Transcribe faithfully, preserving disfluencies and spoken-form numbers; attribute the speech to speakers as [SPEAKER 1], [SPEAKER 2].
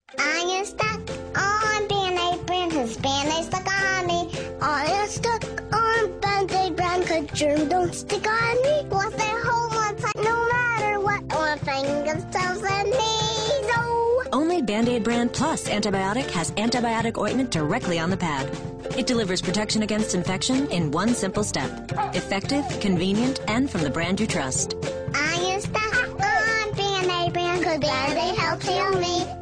[SPEAKER 1] I am stuck on Band-Aid brand cause Band-Aid stuck on me. I am stuck on Band-Aid brand cause germs don't stick on me. Once they hold one tight, no matter what, one fingers, toes, and knees. Oh.
[SPEAKER 2] Only Band-Aid brand plus antibiotic has antibiotic ointment directly on the pad. It delivers protection against infection in one simple step. Effective, convenient, and from the brand you trust.
[SPEAKER 1] I am stuck on Band-Aid brand cause Band-Aid helps heal me.